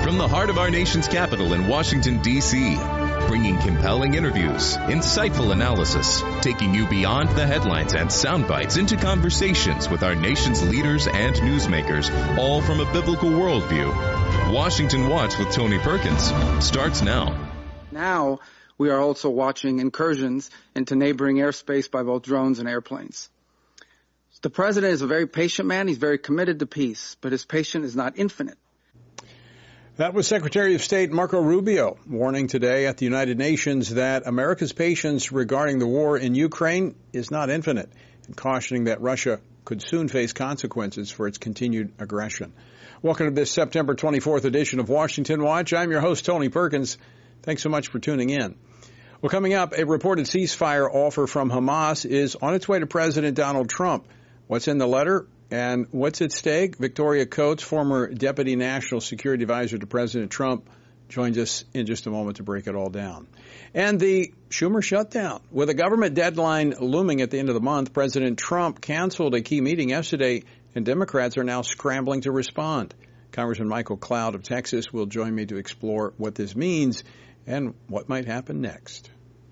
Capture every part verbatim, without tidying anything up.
From the heart of our nation's capital in Washington, D C, bringing compelling interviews, insightful analysis, taking you beyond the headlines and sound bites into conversations with our nation's leaders and newsmakers, all from a biblical worldview. Washington Watch with Tony Perkins starts now. Now, we are also watching incursions into neighboring airspace by both drones and airplanes. The president is a very patient man. He's very committed to peace, but his patience is not infinite. That was Secretary of State Marco Rubio warning today at the United Nations that America's patience regarding the war in Ukraine is not infinite, and cautioning that Russia could soon face consequences for its continued aggression. Welcome to this September twenty-fourth edition of Washington Watch. I'm your host, Tony Perkins. Thanks so much for tuning in. Well, coming up, a reported ceasefire offer from Hamas is on its way to President Donald Trump. What's in the letter? And what's at stake? Victoria Coates, former Deputy National Security Advisor to President Trump, joins us in just a moment to break it all down. And the Schumer shutdown. With a government deadline looming at the end of the month, President Trump canceled a key meeting yesterday, and Democrats are now scrambling to respond. Congressman Michael Cloud of Texas will join me to explore what this means and what might happen next.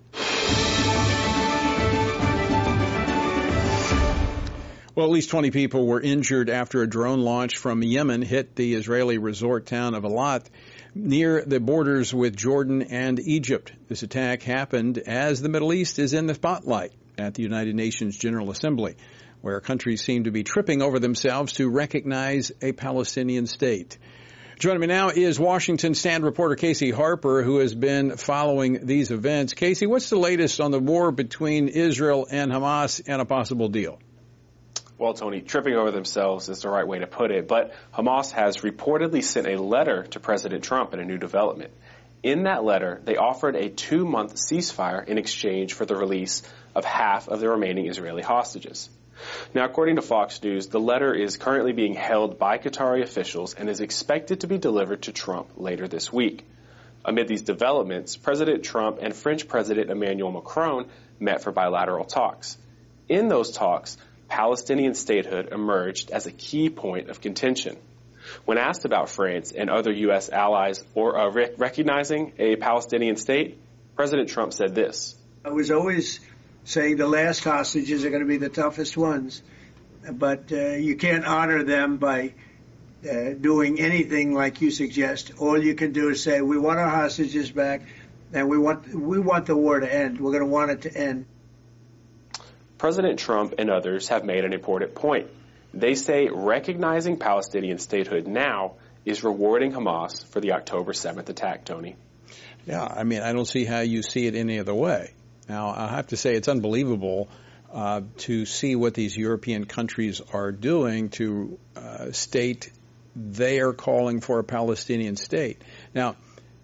Well, at least twenty people were injured after a drone launch from Yemen hit the Israeli resort town of Eilat near the borders with Jordan and Egypt. This attack happened as the Middle East is in the spotlight at the United Nations General Assembly, where countries seem to be tripping over themselves to recognize a Palestinian state. Joining me now is Washington Stand reporter Casey Harper, who has been following these events. Casey, what's the latest on the war between Israel and Hamas and a possible deal? Well, Tony, tripping over themselves is the right way to put it, but Hamas has reportedly sent a letter to President Trump in a new development. In that letter, they offered a two-month ceasefire in exchange for the release of half of the remaining Israeli hostages. Now, according to Fox News, the letter is currently being held by Qatari officials and is expected to be delivered to Trump later this week. Amid these developments, President Trump and French President Emmanuel Macron met for bilateral talks. In those talks, Palestinian statehood emerged as a key point of contention. When asked about France and other U S allies or uh, rec- recognizing a Palestinian state, President Trump said this. I was always saying the last hostages are going to be the toughest ones, but uh, you can't honor them by uh, doing anything like you suggest. All you can do is say, we want our hostages back, and we want we want the war to end. We're going to want it to end. President Trump and others have made an important point. They say recognizing Palestinian statehood now is rewarding Hamas for the October seventh attack, Tony. Yeah, I mean, I don't see how you see it any other way. Now, I have to say it's unbelievable uh, to see what these European countries are doing to uh, state they are calling for a Palestinian state. Now,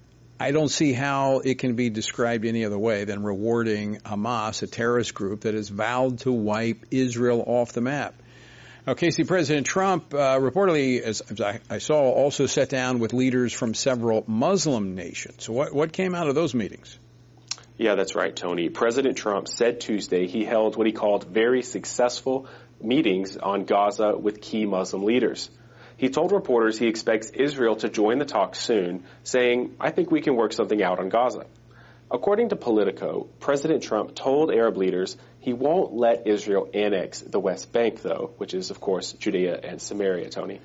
I don't see how it can be described any other way than rewarding Hamas, a terrorist group that has vowed to wipe Israel off the map. Now, Casey, President Trump uh, reportedly, as, as I, I saw, also sat down with leaders from several Muslim nations. So what, what came out of those meetings? Yeah, that's right, Tony. President Trump said Tuesday he held what he called very successful meetings on Gaza with key Muslim leaders. He told reporters he expects Israel to join the talks soon, saying, I think we can work something out on Gaza. According to Politico, President Trump told Arab leaders he won't let Israel annex the West Bank, though, which is, of course, Judea and Samaria, Tony.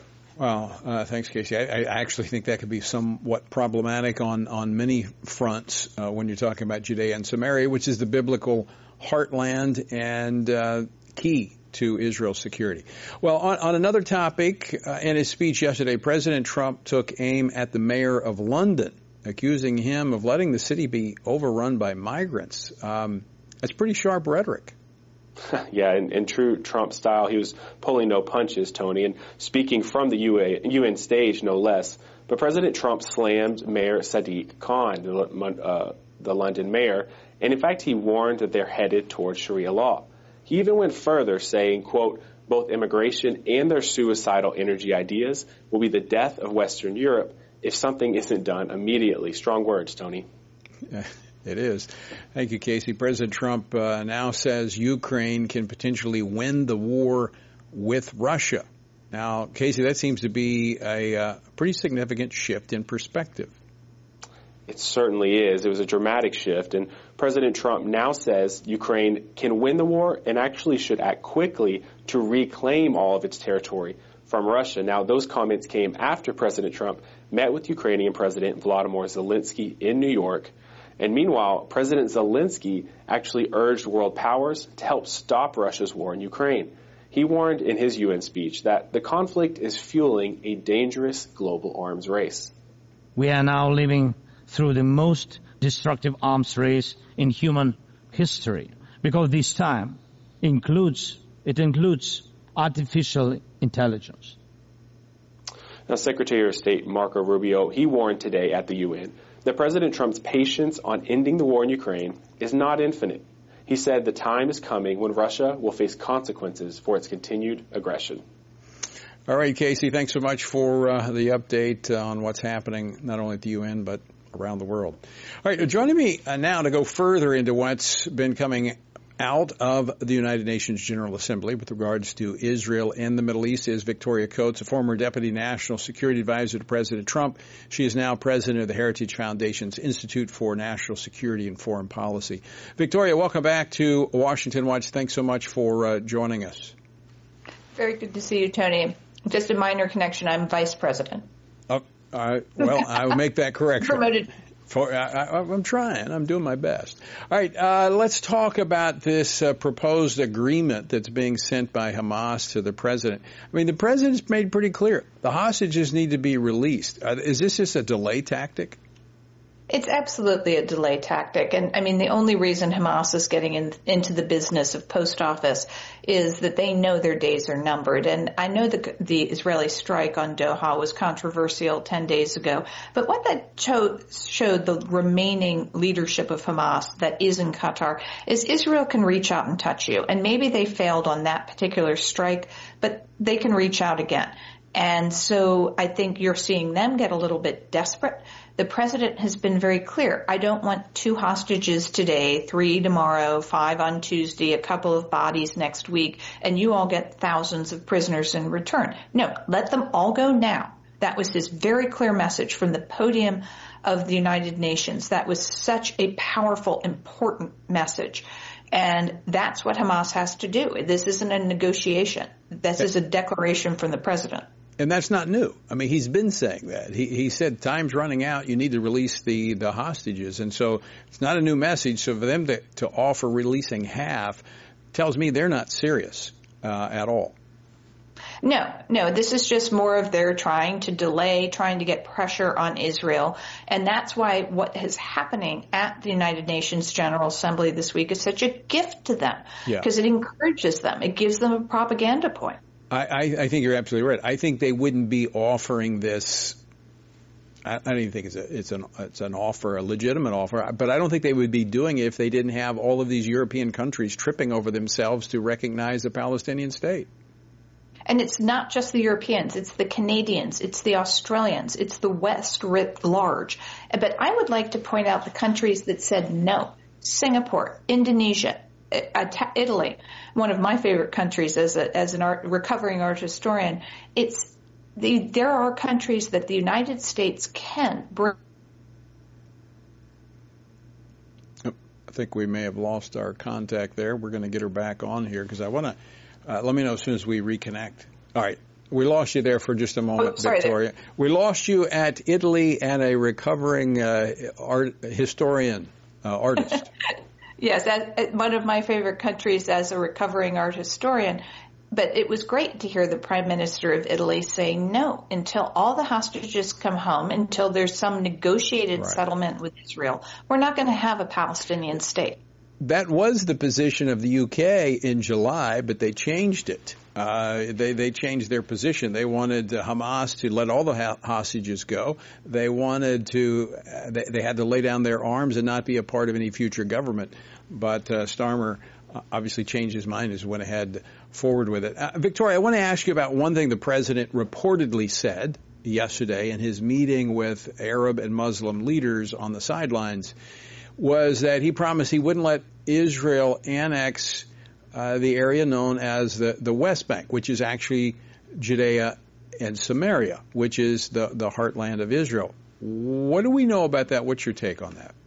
Well, uh, thanks, Casey. I, I actually think that could be somewhat problematic on, on many fronts uh, when you're talking about Judea and Samaria, which is the biblical heartland and uh, key to Israel's security. Well, on, on another topic, uh, in his speech yesterday, President Trump took aim at the mayor of London, accusing him of letting the city be overrun by migrants. Um, that's pretty sharp rhetoric. Yeah, in, in true Trump style, he was pulling no punches, Tony, and speaking from the U A, U N stage, no less. But President Trump slammed Mayor Sadiq Khan, the, uh, the London mayor, and in fact, he warned that they're headed towards Sharia law. He even went further, saying, quote, both immigration and their suicidal energy ideas will be the death of Western Europe if something isn't done immediately. Strong words, Tony. Yeah, it is. Thank you, Casey. President Trump uh, now says Ukraine can potentially win the war with Russia. Now, Casey, that seems to be a uh, pretty significant shift in perspective. It certainly is. It was a dramatic shift, and President Trump now says Ukraine can win the war and actually should act quickly to reclaim all of its territory from Russia. Now, those comments came after President Trump met with Ukrainian President Volodymyr Zelensky in New York. And meanwhile, President Zelensky actually urged world powers to help stop Russia's war in Ukraine. He warned in his U N speech that the conflict is fueling a dangerous global arms race. We are now living through the most destructive arms race in human history, because this time includes it includes artificial intelligence. Now, Secretary of State Marco Rubio, he warned today at the U N that President Trump's patience on ending the war in Ukraine is not infinite. He said the time is coming when Russia will face consequences for its continued aggression. All right, Casey, thanks so much for uh, the update on what's happening not only at the U N but around the world. All right, joining me uh, now to go further into what's been coming out of the United Nations General Assembly with regards to Israel and the Middle East is Victoria Coates, a former Deputy National Security Advisor to President Trump. She is now president of the Heritage Foundation's Institute for National Security and Foreign Policy. Victoria, welcome back to Washington Watch. Thanks so much for uh, joining us. Very good to see you, Tony. Just a minor connection. I'm vice president. Oh, uh, well, I will make that correction. Promoted. For, I, I, I'm trying. I'm doing my best. All right, uh, let's talk about this uh, proposed agreement that's being sent by Hamas to the president. I mean, the president's made pretty clear the hostages need to be released. Uh, is this just a delay tactic? It's absolutely a delay tactic. And I mean, the only reason Hamas is getting in, into the business of post office is that they know their days are numbered. And I know that the Israeli strike on Doha was controversial ten days ago. But what that showed, showed the remaining leadership of Hamas that is in Qatar is Israel can reach out and touch you. And maybe they failed on that particular strike, but they can reach out again. And so I think you're seeing them get a little bit desperate. The president has been very clear. I don't want two hostages today, three tomorrow, five on Tuesday, a couple of bodies next week, and you all get thousands of prisoners in return. No, let them all go now. That was his very clear message from the podium of the United Nations. That was such a powerful, important message. And that's what Hamas has to do. This isn't a negotiation. This is a declaration from the president. And that's not new. I mean, he's been saying that. He he said time's running out. You need to release the, the hostages. And so it's not a new message. So for them to, to offer releasing half tells me they're not serious uh, at all. No, no, this is just more of their trying to delay, trying to get pressure on Israel. And that's why what is happening at the United Nations General Assembly this week is such a gift to them, because yeah. it encourages them. It gives them a propaganda point. I, I, I think you're absolutely right. I think they wouldn't be offering this. I, I don't even think it's a, it's an it's an offer, a legitimate offer. But I don't think they would be doing it if they didn't have all of these European countries tripping over themselves to recognize the Palestinian state. And it's not just the Europeans. It's the Canadians. It's the Australians. It's the West writ large. But I would like to point out the countries that said no. Singapore, Indonesia, Italy, one of my favorite countries as a, as an art, recovering art historian. It's the, there are countries that the United States can bring. I think we may have lost our contact there. We're going to get her back on here because I want to uh, let me know as soon as we reconnect. All right. We lost you there for just a moment, oh, sorry, Victoria. there. We lost you at Italy and a recovering uh, art historian, uh, artist. Yes, that, one of my favorite countries as a recovering art historian. But it was great to hear the Prime Minister of Italy saying no until all the hostages come home, until there's some negotiated right. settlement with Israel. We're not going to have a Palestinian state. That was the position of the U K in July, but they changed it. Uh, they, they changed their position. They wanted uh, Hamas to let all the ha- hostages go. They wanted to, uh, they, they had to lay down their arms and not be a part of any future government. But uh, Starmer obviously changed his mind and went ahead forward with it. Uh, Victoria, I want to ask you about one thing the president reportedly said yesterday in his meeting with Arab and Muslim leaders on the sidelines, was that he promised he wouldn't let Israel annex uh, the area known as the, the West Bank, which is actually Judea and Samaria, which is the, the heartland of Israel. What do we know about that? What's your take on that?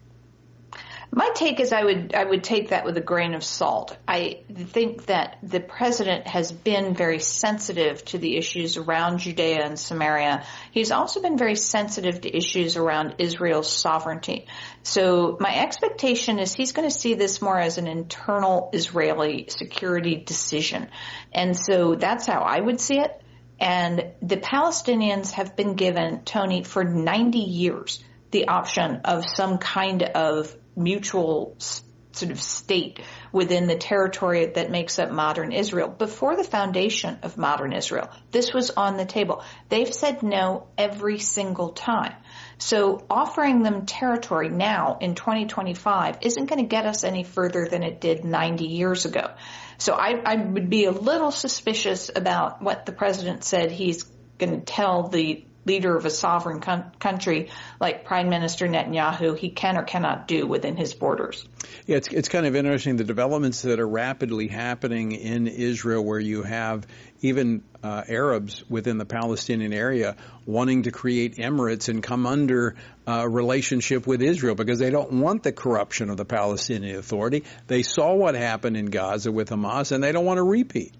My take is I would I would take that with a grain of salt. I think that the president has been very sensitive to the issues around Judea and Samaria. He's also been very sensitive to issues around Israel's sovereignty. So my expectation is he's going to see this more as an internal Israeli security decision. And so that's how I would see it. And the Palestinians have been given, Tony, for ninety years, the option of some kind of mutual sort of state within the territory that makes up modern Israel. Before the foundation of modern Israel, this was on the table. They've said no every single time. So offering them territory now in twenty twenty-five isn't going to get us any further than it did ninety years ago. So I, I would be a little suspicious about what the president said he's going to tell the leader of a sovereign con- country like Prime Minister Netanyahu he can or cannot do within his borders. Yeah, it's it's kind of interesting, the developments that are rapidly happening in Israel, where you have even uh, Arabs within the Palestinian area wanting to create emirates and come under a uh, relationship with Israel because they don't want the corruption of the Palestinian Authority. They saw what happened in Gaza with Hamas, and they don't want to repeat.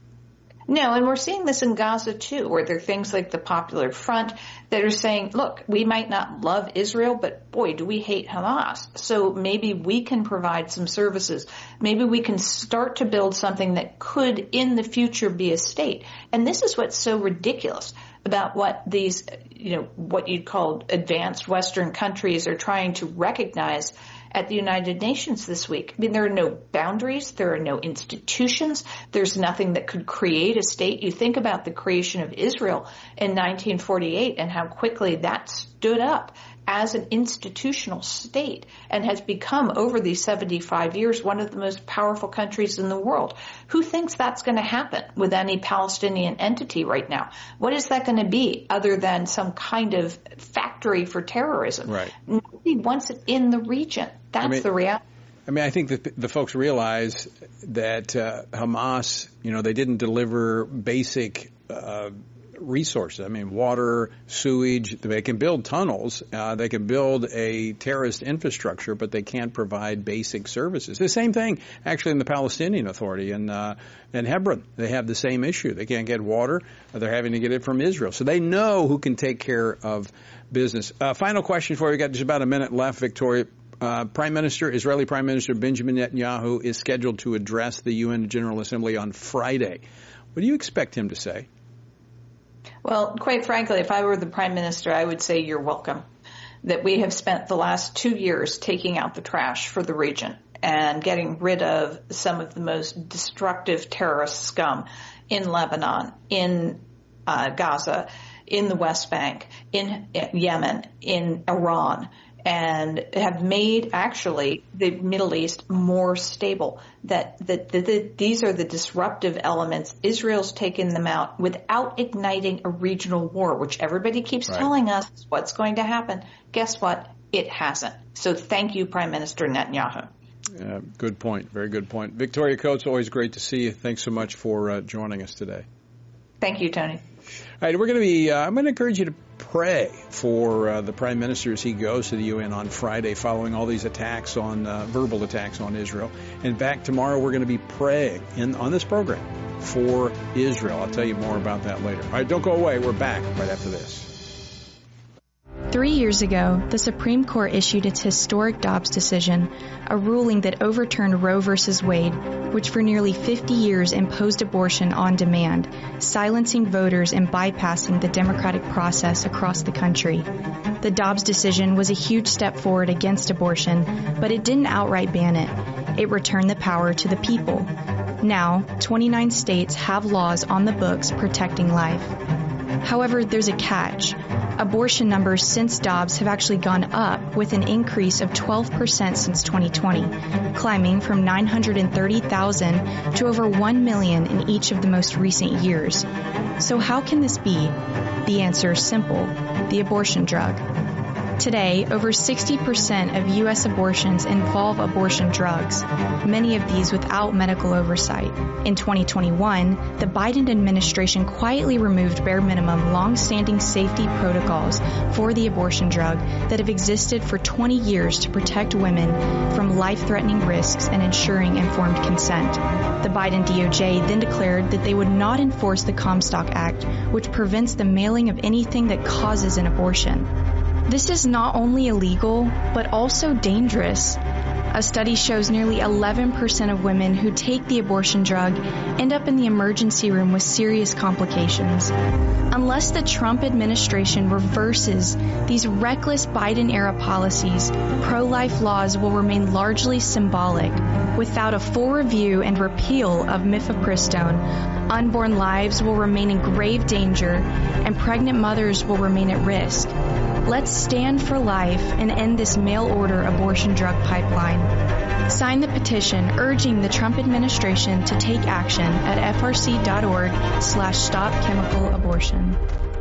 No, and we're seeing this in Gaza, too, where there are things like the Popular Front that are saying, look, we might not love Israel, but boy, do we hate Hamas. So maybe we can provide some services. Maybe we can start to build something that could in the future be a state. And this is what's so ridiculous about what these, you know, what you'd call advanced Western countries are trying to recognize at the United Nations this week. I mean, there are no boundaries. There are no institutions. There's nothing that could create a state. You think about the creation of Israel in nineteen forty-eight and how quickly that stood up as an institutional state and has become, over these seventy-five years, one of the most powerful countries in the world. Who thinks that's going to happen with any Palestinian entity right now? What is that going to be other than some kind of factory for terrorism? Right. Nobody wants it in the region. That's I mean, the reality. I mean, I think that the folks realize that uh, Hamas, you know, they didn't deliver basic uh resources. I mean, water, sewage. They can build tunnels. Uh, they can build a terrorist infrastructure, but they can't provide basic services. The same thing, actually, in the Palestinian Authority in, uh, in Hebron. They have the same issue. They can't get water. They're having to get it from Israel. So they know who can take care of business. Uh, final question for you. We've got just about a minute left, Victoria. Uh, Prime Minister, Israeli Prime Minister Benjamin Netanyahu is scheduled to address the U N General Assembly on Friday. What do you expect him to say? Well, quite frankly, if I were the prime minister, I would say you're welcome. That we have spent the last two years taking out the trash for the region and getting rid of some of the most destructive terrorist scum in Lebanon, in uh, Gaza, in the West Bank, in Yemen, in Iran, and have made actually the Middle East more stable. That, that, that, that these are the disruptive elements. Israel's taken them out without igniting a regional war, which everybody keeps right. telling us what's going to happen. Guess what? It hasn't. So thank you, Prime Minister Netanyahu. Uh, good point. Very good point. Victoria Coates, always great to see you. Thanks so much for uh, joining us today. Thank you, Tony. All right, we're going to be, uh, I'm going to encourage you to pray for uh, the Prime Minister as he goes to the U N on Friday following all these attacks on, uh, verbal attacks on Israel. And back tomorrow, we're going to be praying in, on this program for Israel. I'll tell you more about that later. All right, don't go away. We're back right after this. Three years ago, the Supreme Court issued its historic Dobbs decision, a ruling that overturned Roe v. Wade, which for nearly fifty years imposed abortion on demand, silencing voters and bypassing the democratic process across the country. The Dobbs decision was a huge step forward against abortion, but it didn't outright ban it. It returned the power to the people. Now, twenty-nine states have laws on the books protecting life. However, there's a catch. Abortion numbers since Dobbs have actually gone up, with an increase of twelve percent since twenty twenty, climbing from nine hundred thirty thousand to over one million in each of the most recent years. So how can this be? The answer is simple: the abortion drug. Today, over sixty percent of U S abortions involve abortion drugs, many of these without medical oversight. In twenty twenty-one, the Biden administration quietly removed bare minimum long-standing safety protocols for the abortion drug that have existed for twenty years to protect women from life-threatening risks and ensuring informed consent. The Biden D O J then declared that they would not enforce the Comstock Act, which prevents the mailing of anything that causes an abortion. This is not only illegal, but also dangerous. A study shows nearly eleven percent of women who take the abortion drug end up in the emergency room with serious complications. Unless the Trump administration reverses these reckless Biden-era policies, pro-life laws will remain largely symbolic. Without a full review and repeal of mifepristone, unborn lives will remain in grave danger and pregnant mothers will remain at risk. Let's stand for life and end this mail-order abortion drug pipeline. Sign the petition urging the Trump administration to take action at frc.org slash stop chemical abortion.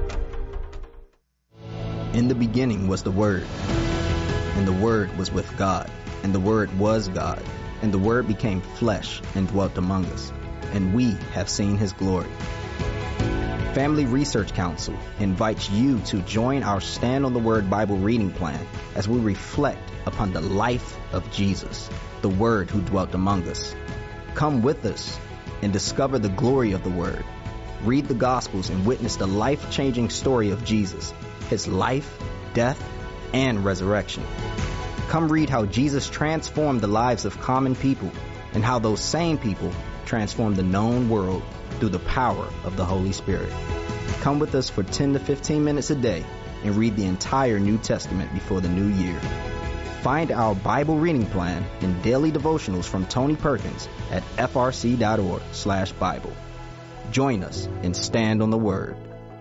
In the beginning was the Word, and the Word was with God, and the Word was God, and the Word became flesh and dwelt among us, and we have seen His glory. Family Research Council invites you to join our Stand on the Word Bible reading plan as we reflect upon the life of Jesus, the Word who dwelt among us. Come with us and discover the glory of the Word. Read the Gospels and witness the life-changing story of Jesus, His life, death, and resurrection. Come read how Jesus transformed the lives of common people and how those same people transformed the known world through the power of the Holy Spirit. Come with us for ten to fifteen minutes a day and read the entire New Testament before the new year. Find our Bible reading plan and daily devotionals from Tony Perkins at frc.org slash Bible. Join us and stand on the Word.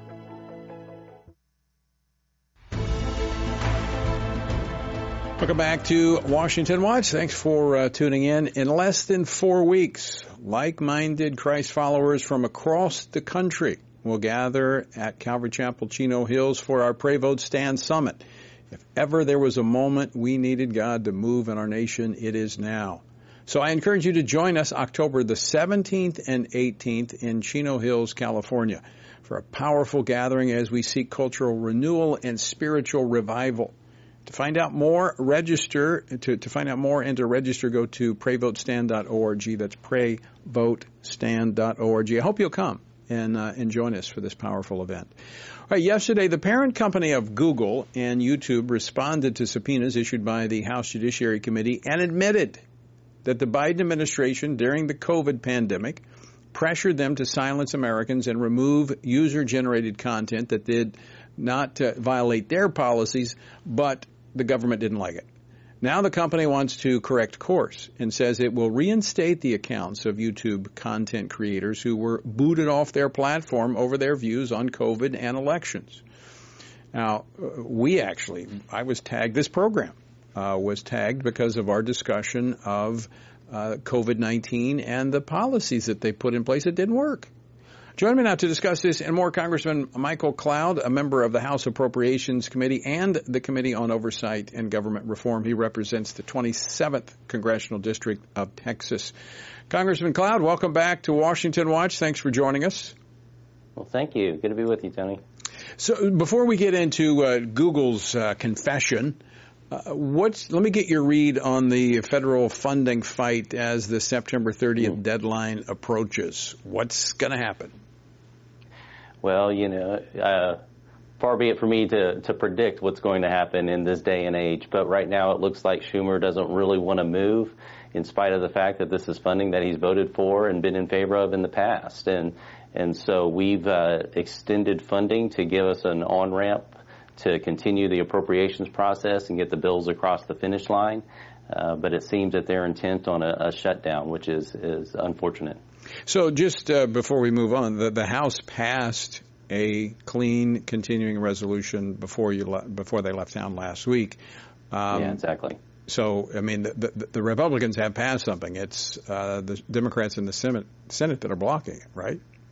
Welcome back to Washington Watch. Thanks for uh, tuning in. In less than four weeks, like-minded Christ followers from across the country will gather at Calvary Chapel, Chino Hills for our Pray Vote Stand Summit. If ever there was a moment we needed God to move in our nation, it is now. So I encourage you to join us October the seventeenth and eighteenth in Chino Hills, California, for a powerful gathering as we seek cultural renewal and spiritual revival. To find out more, register. To, to find out more and to register, go to pray vote stand dot org. That's pray vote stand dot org. I hope you'll come and, uh, and join us for this powerful event. All right, yesterday, the parent company of Google and YouTube responded to subpoenas issued by the House Judiciary Committee and admitted that the Biden administration during the COVID pandemic pressured them to silence Americans and remove user-generated content that did not uh, violate their policies, but the government didn't like it. Now the company wants to correct course and says it will reinstate the accounts of YouTube content creators who were booted off their platform over their views on COVID and elections. Now, we actually, I was tagged, this program uh, was tagged because of our discussion of uh, COVID nineteen and the policies that they put in place that didn't work. Joining me now to discuss this and more, Congressman Michael Cloud, a member of the House Appropriations Committee and the Committee on Oversight and Government Reform. He represents the twenty-seventh Congressional District of Texas. Congressman Cloud, welcome back to Washington Watch. Thanks for joining us. Well, thank you. Good to be with you, Tony. So before we get into uh, Google's uh, confession, uh, what's, let me get your read on the federal funding fight as the September thirtieth mm. deadline approaches. What's going to happen? Well, you know, uh, far be it for me to, to predict what's going to happen in this day and age, but right now it looks like Schumer doesn't really want to move in spite of the fact that this is funding that he's voted for and been in favor of in the past. And and so we've uh, extended funding to give us an on-ramp to continue the appropriations process and get the bills across the finish line. Uh, but it seems that they're intent on a, a shutdown, which is, is unfortunate. So just uh, before we move on, the, the House passed a clean continuing resolution before you le- before they left town last week. Um, yeah, exactly. So, I mean, the, the, the Republicans have passed something. It's uh, the Democrats in the Senate, Senate that are blocking it, right?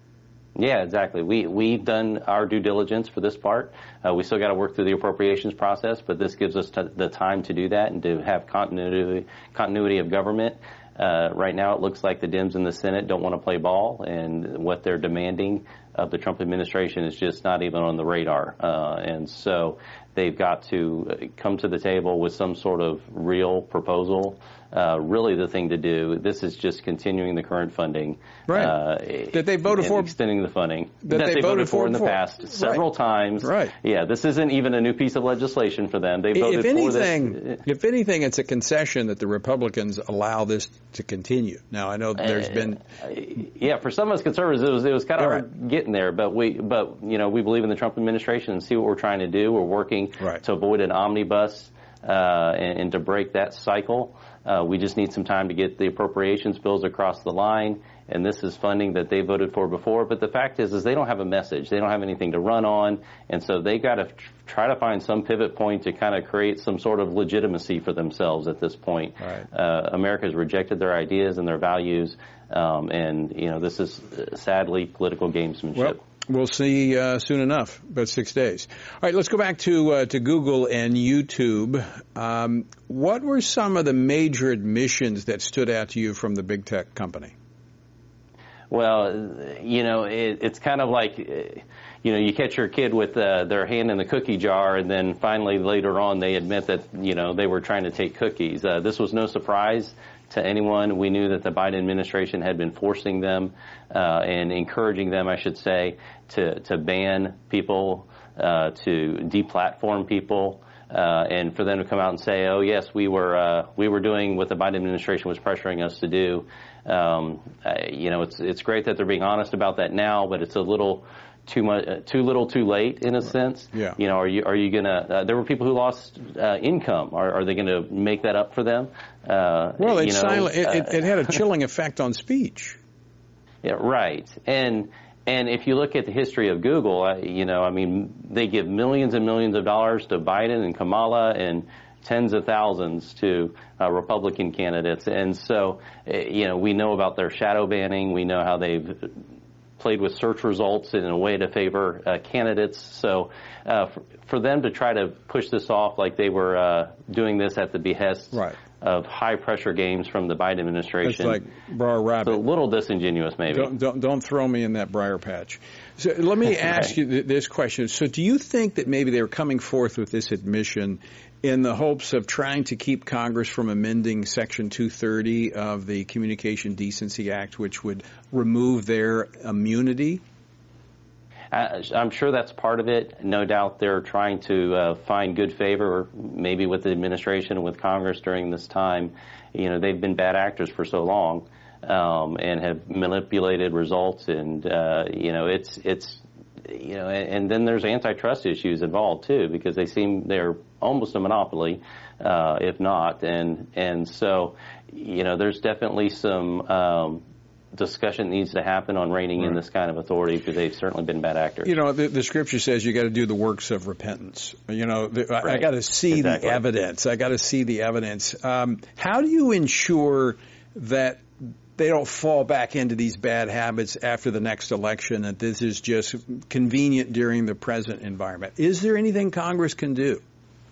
Yeah, exactly. We, we've done our due diligence for this part. Uh, we still got to work through the appropriations process, but this gives us t- the time to do that and to have continuity, continuity of government. Uh, right now it looks like the Dems in the Senate don't want to play ball, and what they're demanding of the Trump administration is just not even on the radar. Uh, and so they've got to come to the table with some sort of real proposal. Uh, really the thing to do. This is just continuing the current funding. Right. Uh, that they voted for. Extending the funding. That, that they, they voted, voted for in the before. past several right. times. Right. Yeah, this isn't even a new piece of legislation for them. They voted if anything, for this. If anything, it's a concession that the Republicans allow this to continue. Now, I know there's uh, been. Yeah, for some of us conservatives, it was it was kind of right. hard getting there, but we but you know we believe in the Trump administration and see what we're trying to do. We're working right. to avoid an omnibus uh, and, and to break that cycle. Uh, we just need some time to get the appropriations bills across the line, and this is funding that they voted for before. But the fact is, is they don't have a message. They don't have anything to run on, and so they got to tr- try to find some pivot point to kind of create some sort of legitimacy for themselves at this point. Right. Uh, America has rejected their ideas and their values, um, and you know this is uh, sadly political gamesmanship. Well, we'll see uh, soon enough, about six days. All right, let's go back to uh, to Google and YouTube. Um, what were some of the major admissions that stood out to you from the big tech company? Well, you know, it, it's kind of like, you know, you catch your kid with uh, their hand in the cookie jar, and then finally later on they admit that, you know, they were trying to take cookies. Uh, this was no surprise to anyone. We knew that the Biden administration had been forcing them uh, and encouraging them, I should say, to, to ban people, uh, to deplatform people. Uh, and for them to come out and say, "Oh yes, we were uh, we were doing what the Biden administration was pressuring us to do," um, uh, you know, it's it's great that they're being honest about that now, but it's a little too much, uh, too little, too late in a sense. Yeah. You know, are you are you gonna? Uh, there were people who lost uh, income. Are, are they going to make that up for them? Uh, well, it's you know, silent, it, it, it had a chilling effect on speech. Yeah, right, and. And if you look at the history of Google, uh, you know, I mean, they give millions and millions of dollars to Biden and Kamala and tens of thousands to uh, Republican candidates. And so, uh, you know, we know about their shadow banning. We know how they've played with search results in a way to favor uh, candidates. So uh, for, for them to try to push this off like they were uh, doing this at the behest right. of high-pressure games from the Biden administration. It's like Brer Rabbit. It's a little disingenuous, maybe. Don't, don't, don't throw me in that briar patch. So let me ask you th- this question. So do you think that maybe they were coming forth with this admission in the hopes of trying to keep Congress from amending Section two thirty of the Communication Decency Act, which would remove their immunity? Uh, I'm sure that's part of it. No doubt they're trying to uh, find good favor, maybe with the administration and with Congress during this time. You know, they've been bad actors for so long um, and have manipulated results, and uh, you know, it's it's you know, and, and then there's antitrust issues involved too, because they seem they're almost a monopoly, uh, if not, and and so you know, there's definitely some. Um, discussion needs to happen on reining right. in this kind of authority, because they've certainly been bad actors. You know, the, the scripture says you got to do the works of repentance. You know, the, right. I, I got to see exactly. the evidence. I got to see the evidence. Um, how do you ensure that they don't fall back into these bad habits after the next election, that this is just convenient during the present environment? Is there anything Congress can do?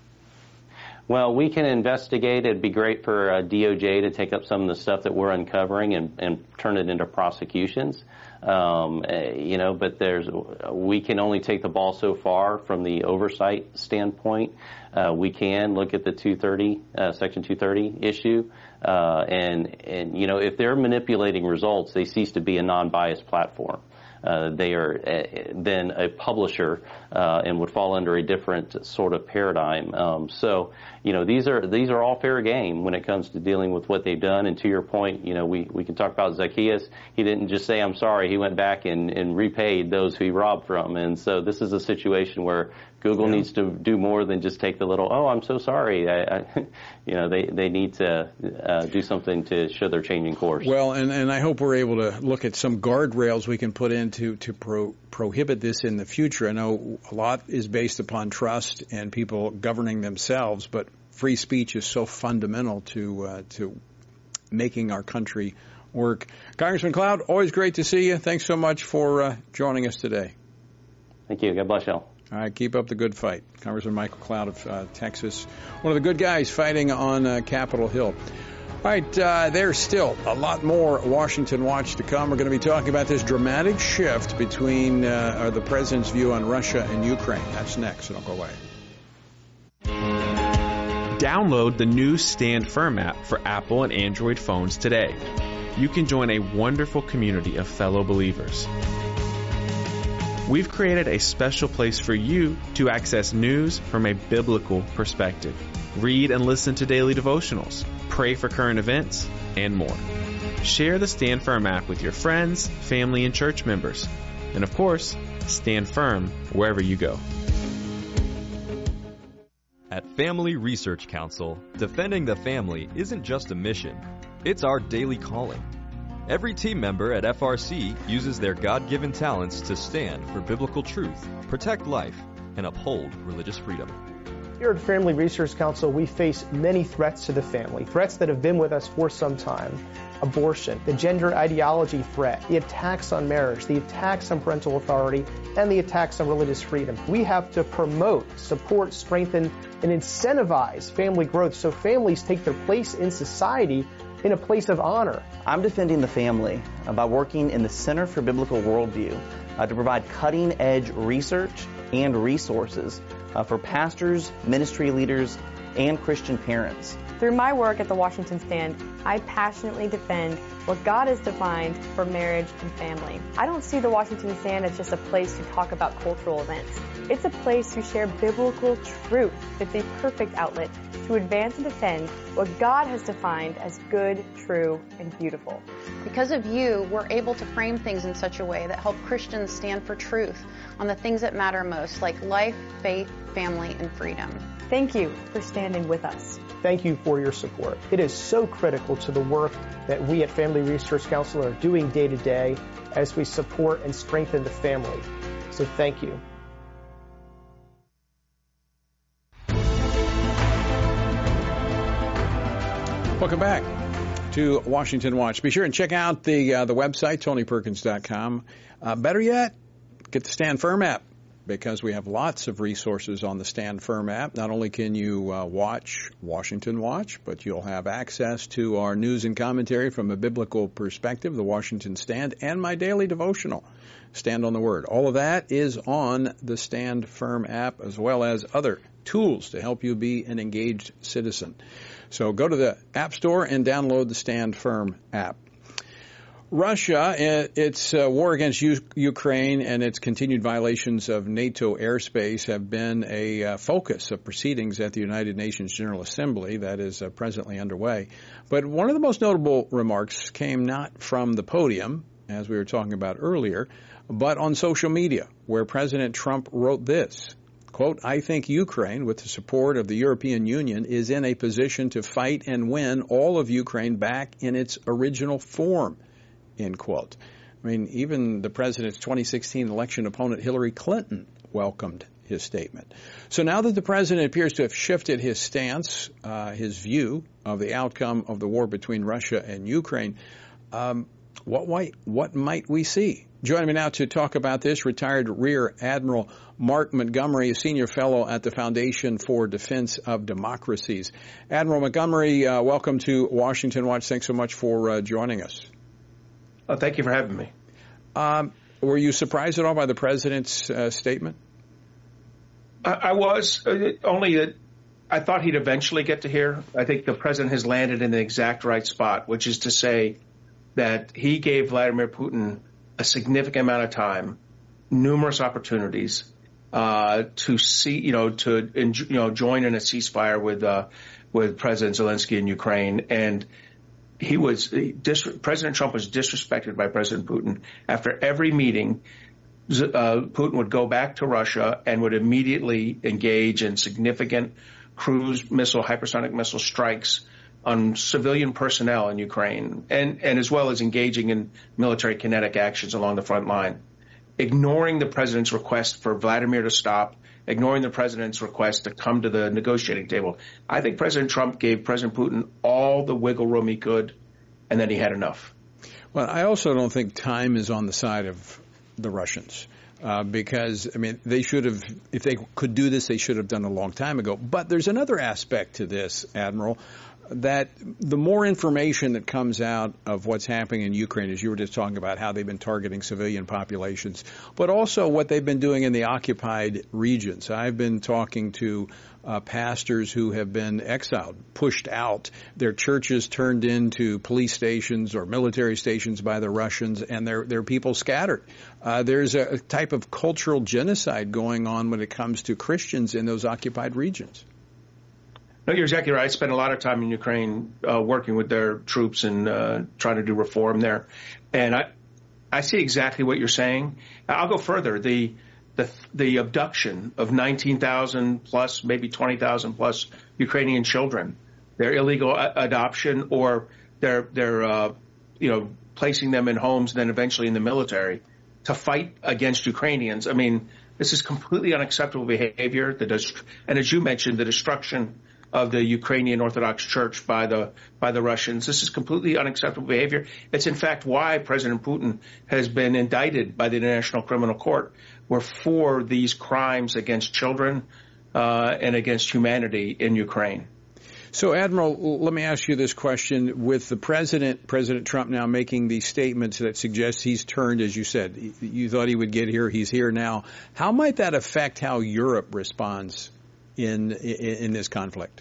Well, we can investigate. It'd be great for uh, D O J to take up some of the stuff that we're uncovering and, and turn it into prosecutions. Um, uh, you know, but there's we can only take the ball so far from the oversight standpoint. Uh, we can look at the two thirty, uh, Section two thirty issue, uh, and and you know, if they're manipulating results, they cease to be a non-biased platform. Uh, they are uh, then a publisher uh, and would fall under a different sort of paradigm. Um, so, you know, these are these are all fair game when it comes to dealing with what they've done. And to your point, you know, we, we can talk about Zacchaeus. He didn't just say, "I'm sorry." He went back and, and repaid those who he robbed from. And so this is a situation where Google yeah. needs to do more than just take the little, "Oh, I'm so sorry." I, I, you know, they, they need to uh, do something to show they're changing course. Well, and, and I hope we're able to look at some guardrails we can put in to, to pro, prohibit this in the future. I know a lot is based upon trust and people governing themselves, but free speech is so fundamental to uh, to making our country work. Congressman Cloud, always great to see you. Thanks so much for uh, joining us today. Thank you. God bless y'all. All right, keep up the good fight. Congressman Michael Cloud of uh, Texas, one of the good guys fighting on uh, Capitol Hill. All right, uh, there's still a lot more Washington Watch to come. We're going to be talking about this dramatic shift between uh, or the president's view on Russia and Ukraine. That's next, so don't go away. Download the new Stand Firm app for Apple and Android phones today. You can join a wonderful community of fellow believers. We've created a special place for you to access news from a biblical perspective. Read and listen to daily devotionals, pray for current events, and more. Share the Stand Firm app with your friends, family, and church members. And of course, stand firm wherever you go. At Family Research Council, defending the family isn't just a mission, it's our daily calling. Every team member at F R C uses their God-given talents to stand for biblical truth, protect life, and uphold religious freedom. Here at Family Research Council, we face many threats to the family, threats that have been with us for some time. Abortion, the gender ideology threat, the attacks on marriage, the attacks on parental authority, and the attacks on religious freedom. We have to promote, support, strengthen, and incentivize family growth so families take their place in society in a place of honor. I'm defending the family by working in the Center for Biblical Worldview uh, to provide cutting-edge research and resources uh, for pastors, ministry leaders, and Christian parents. Through my work at the Washington Stand, I passionately defend what God has defined for marriage and family. I don't see the Washington Stand as just a place to talk about cultural events. It's a place to share biblical truth. It's a perfect outlet to advance and defend what God has defined as good, true, and beautiful. Because of you, we're able to frame things in such a way that help Christians stand for truth on the things that matter most, like life, faith, family, and freedom. Thank you for standing with us. Thank you for your support. It is so critical to the work that we at Family Research Council are doing day to day as we support and strengthen the family. So thank you. Welcome back to Washington Watch. Be sure and check out the uh, the website, tony perkins dot com. Uh, better yet, get the Stand Firm app, because we have lots of resources on the Stand Firm app. Not only can you uh, watch Washington Watch, but you'll have access to our news and commentary from a biblical perspective, the Washington Stand, and my daily devotional, Stand on the Word. All of that is on the Stand Firm app, as well as other tools to help you be an engaged citizen. So go to the App Store and download the Stand Firm app. Russia, its uh, war against U- Ukraine and its continued violations of NATO airspace have been a uh, focus of proceedings at the United Nations General Assembly that is uh, presently underway. But one of the most notable remarks came not from the podium, as we were talking about earlier, but on social media, where President Trump wrote this, quote, "I think Ukraine, with the support of the European Union, is in a position to fight and win all of Ukraine back in its original form." End quote. I mean, even the president's twenty sixteen election opponent Hillary Clinton welcomed his statement. So now that the president appears to have shifted his stance, uh, his view of the outcome of the war between Russia and Ukraine, um, what, might, what might we see? Joining me now to talk about this, retired Rear Admiral Mark Montgomery, a senior fellow at the Foundation for Defense of Democracies. Admiral Montgomery, uh, welcome to Washington Watch. Thanks so much for uh, joining us. Oh, thank you for having me. Um, were you surprised at all by the president's uh, statement? I, I was. Uh, only that I thought he'd eventually get to here. I think the president has landed in the exact right spot, which is to say that he gave Vladimir Putin a significant amount of time, numerous opportunities uh, to see, you know, to you know join in a ceasefire with uh, with President Zelensky in Ukraine, and he was dis- President Trump was disrespected by President Putin. After every meeting, uh, Putin would go back to Russia and would immediately engage in significant cruise missile, hypersonic missile strikes on civilian personnel in Ukraine, and, and as well as engaging in military kinetic actions along the front line, ignoring the president's request for Vladimir to stop, ignoring the president's request to come to the negotiating table. I think President Trump gave President Putin all the wiggle room he could, and then he had enough. Well, I also don't think time is on the side of the Russians. Uh, because, I mean, they should have, if they could do this, they should have done a long time ago. But there's another aspect to this, Admiral, that the more information that comes out of what's happening in Ukraine, as you were just talking about how they've been targeting civilian populations, but also what they've been doing in the occupied regions. I've been talking to uh, pastors who have been exiled, pushed out, their churches turned into police stations or military stations by the Russians, and their their people scattered. Uh, there's a type of cultural genocide going on when it comes to Christians in those occupied regions. No, you're exactly right. I spent a lot of time in Ukraine uh, working with their troops and uh, trying to do reform there. And I I see exactly what you're saying. I'll go further. The the the abduction of nineteen thousand plus, maybe twenty thousand plus Ukrainian children, their illegal a- adoption or their, their uh, you know, placing them in homes and then eventually in the military to fight against Ukrainians. I mean, this is completely unacceptable behavior. The dest- and as you mentioned, the destruction of the Ukrainian Orthodox Church by the by the Russians. This is completely unacceptable behavior. It's in fact why President Putin has been indicted by the International Criminal Court, were for these crimes against children uh, and against humanity in Ukraine. So, Admiral, let me ask you this question. With the president, President Trump now making these statements that suggest he's turned, as you said, you thought he would get here, he's here now. How might that affect how Europe responds in in, in this conflict?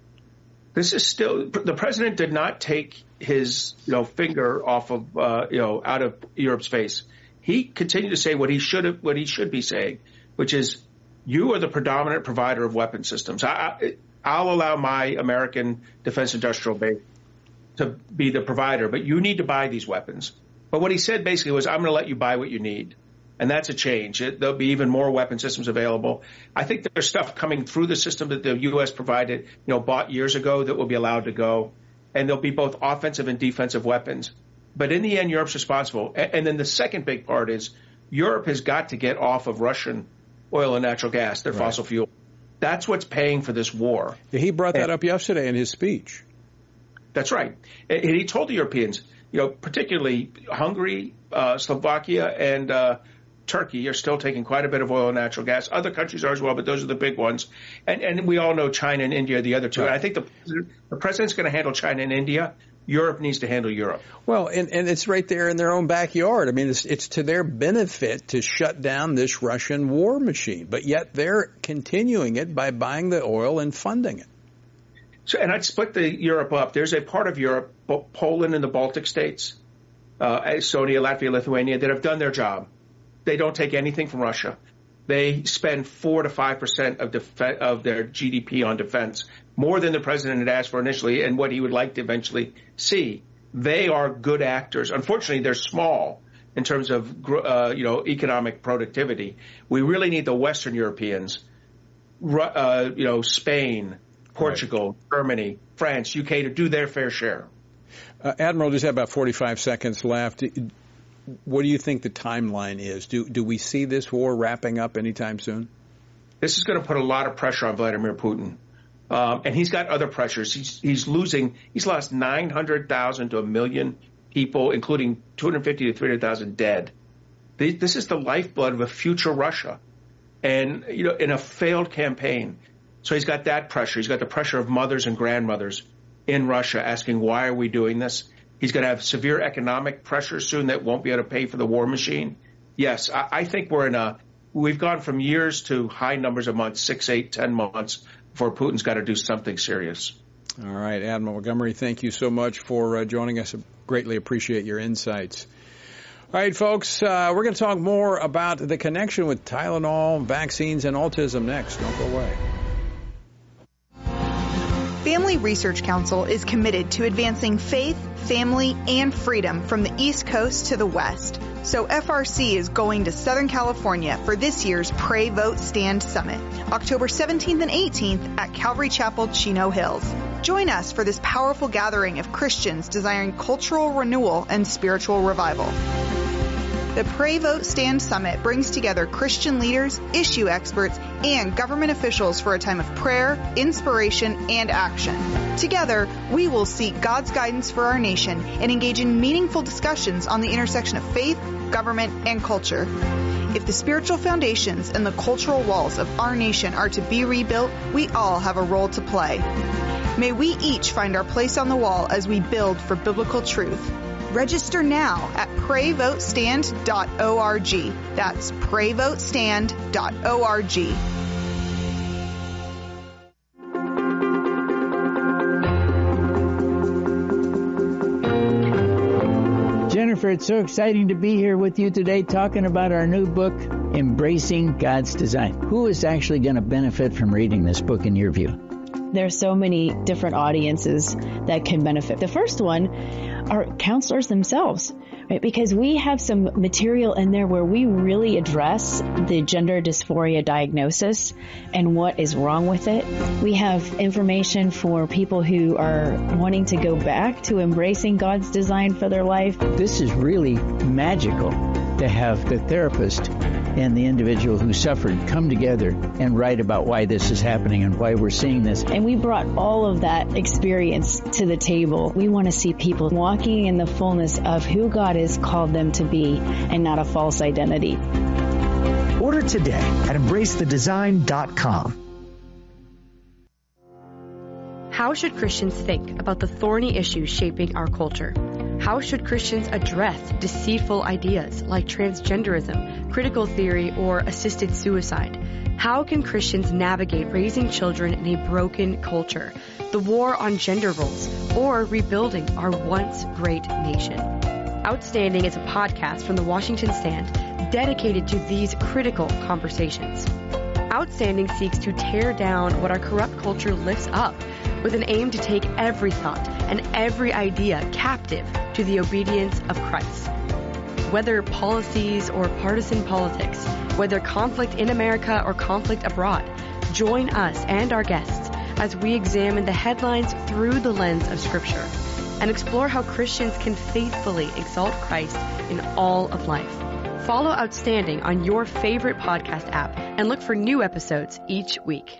This is still, the president did not take his, you know, finger off of, uh, you know, out of Europe's face. He continued to say what he should have, what he should be saying, which is, you are the predominant provider of weapon systems. I, I, I'll allow my American defense industrial base to be the provider, but you need to buy these weapons. But what he said basically was, I'm going to let you buy what you need. And that's a change. It, there'll be even more weapon systems available. I think there's stuff coming through the system that the U S provided, you know, bought years ago that will be allowed to go. And there'll be both offensive and defensive weapons. But in the end, Europe's responsible. And, and then the second big part is Europe has got to get off of Russian oil and natural gas, their right. fossil fuel. That's what's paying for this war. Yeah, he brought that and, up yesterday in his speech. That's right. And he told the Europeans, you know, particularly Hungary, uh, Slovakia, and uh Turkey are still taking quite a bit of oil and natural gas. Other countries are as well, but those are the big ones. And, and we all know China and India are the other two. Right. And I think the, the president's going to handle China and India. Europe needs to handle Europe. Well, and, and it's right there in their own backyard. I mean, it's, it's to their benefit to shut down this Russian war machine, but yet they're continuing it by buying the oil and funding it. So, and I'd split the Europe up. There's a part of Europe, Poland and the Baltic states, uh, Estonia, Latvia, Lithuania, that have done their job. They don't take anything from Russia. They spend four to five percent of def- of their G D P on defense, more than the president had asked for initially, and what he would like to eventually see. They are good actors. Unfortunately, they're small in terms of uh, you know economic productivity. We really need the Western Europeans, uh, you know, Spain, Portugal, right. Germany, France, U K, to do their fair share. Uh, Admiral, just have about forty-five seconds left. What do you think the timeline is? Do do we see this war wrapping up anytime soon? This is going to put a lot of pressure on Vladimir Putin. Um, and he's got other pressures. He's, he's losing, he's lost nine hundred thousand to a million people, including two hundred fifty to three hundred thousand dead. This is the lifeblood of a future Russia. And, you know, in a failed campaign. So he's got that pressure. He's got the pressure of mothers and grandmothers in Russia asking, why are we doing this? He's going to have severe economic pressure soon that won't be able to pay for the war machine. Yes, I, I think we're in a, we've gone from years to high numbers of months, six, eight, ten months before Putin's got to do something serious. All right, Admiral Montgomery, thank you so much for uh, joining us. I greatly appreciate your insights. All right, folks, uh, we're going to talk more about the connection with Tylenol, vaccines, and autism next. Don't go away. Family Research Council is committed to advancing faith, family, and freedom from the East Coast to the West. So F R C is going to Southern California for this year's Pray, Vote, Stand Summit, October seventeenth and eighteenth at Calvary Chapel, Chino Hills. Join us for this powerful gathering of Christians desiring cultural renewal and spiritual revival. The Pray, Vote, Stand Summit brings together Christian leaders, issue experts, and government officials for a time of prayer, inspiration, and action. Together, we will seek God's guidance for our nation and engage in meaningful discussions on the intersection of faith, government, and culture. If the spiritual foundations and the cultural walls of our nation are to be rebuilt, we all have a role to play. May we each find our place on the wall as we build for biblical truth. Register now at pray vote stand dot org. That's pray vote stand dot org. Jennifer, it's so exciting to be here with you today talking about our new book, Embracing God's Design. Who is actually going to benefit from reading this book in your view? There's so many different audiences that can benefit. The first one are counselors themselves, right? Because we have some material in there where we really address the gender dysphoria diagnosis and what is wrong with it. We have information for people who are wanting to go back to embracing God's design for their life. This is really magical to have the therapist and the individual who suffered come together and write about why this is happening and why we're seeing this. And we brought all of that experience to the table. We want to see people walking in the fullness of who God has called them to be and not a false identity. Order today at embrace the design dot com. How should Christians think about the thorny issues shaping our culture? How should Christians address deceitful ideas like transgenderism, critical theory, or assisted suicide? How can Christians navigate raising children in a broken culture, the war on gender roles, or rebuilding our once great nation? Outstanding is a podcast from the Washington Stand dedicated to these critical conversations. Outstanding seeks to tear down what our corrupt culture lifts up with an aim to take every thought and every idea captive to the obedience of Christ. Whether policies or partisan politics, whether conflict in America or conflict abroad, join us and our guests as we examine the headlines through the lens of Scripture and explore how Christians can faithfully exalt Christ in all of life. Follow Outstanding on your favorite podcast app and look for new episodes each week.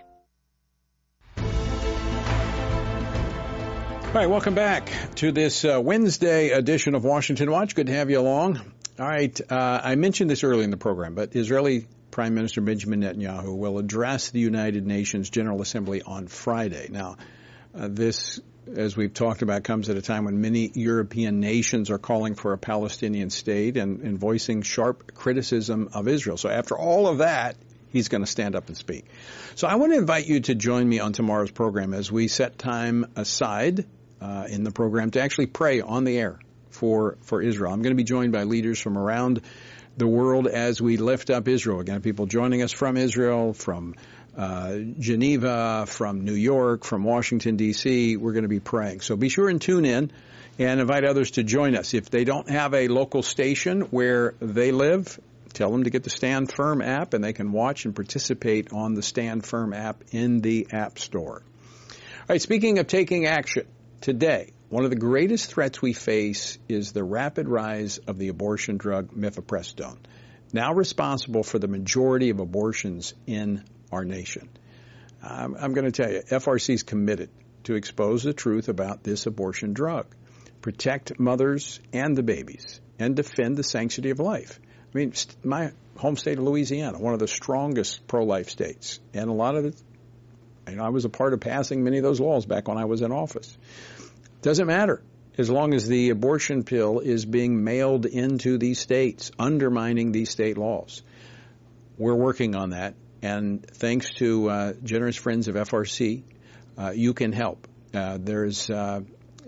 All right, welcome back to this uh, Wednesday edition of Washington Watch. Good to have you along. All right, uh, I mentioned this early in the program, but Israeli Prime Minister Benjamin Netanyahu will address the United Nations General Assembly on Friday. Now, uh, this, as we've talked about, comes at a time when many European nations are calling for a Palestinian state and, and voicing sharp criticism of Israel. So after all of that, he's going to stand up and speak. So I want to invite you to join me on tomorrow's program as we set time aside uh, in the program to actually pray on the air for, for Israel. I'm going to be joined by leaders from around the world as we lift up Israel. Again, people joining us from Israel, from uh, Geneva, from New York, from Washington, D C We're going to be praying. So be sure and tune in and invite others to join us. If they don't have a local station where they live, tell them to get the Stand Firm app, and they can watch and participate on the Stand Firm app in the App Store. All right, speaking of taking action, today, one of the greatest threats we face is the rapid rise of the abortion drug mifepristone, now responsible for the majority of abortions in our nation. Um, I'm going to tell you, F R C is committed to expose the truth about this abortion drug, protect mothers and the babies, and defend the sanctity of life. I mean, my home state of Louisiana, one of the strongest pro-life states, and a lot of it, you know, I was a part of passing many of those laws back when I was in office. Doesn't matter as long as the abortion pill is being mailed into these states, undermining these state laws. We're working on that, and thanks to uh, generous friends of F R C, uh, you can help. Uh, there's, uh,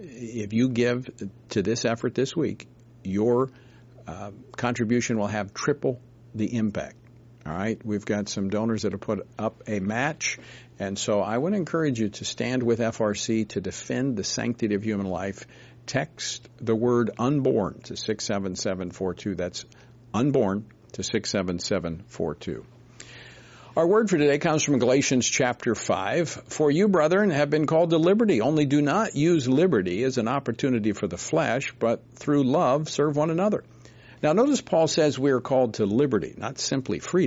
if you give to this effort this week, your uh, contribution will have triple the impact. All right, we've got some donors that have put up a match, and so I would encourage you to stand with F R C to defend the sanctity of human life. Text the word unborn to six seven seven four two. That's unborn to six seven seven four two. Our word for today comes from Galatians chapter five. For you, brethren, have been called to liberty. Only do not use liberty as an opportunity for the flesh, but through love serve one another. Now, notice Paul says we are called to liberty, not simply freedom.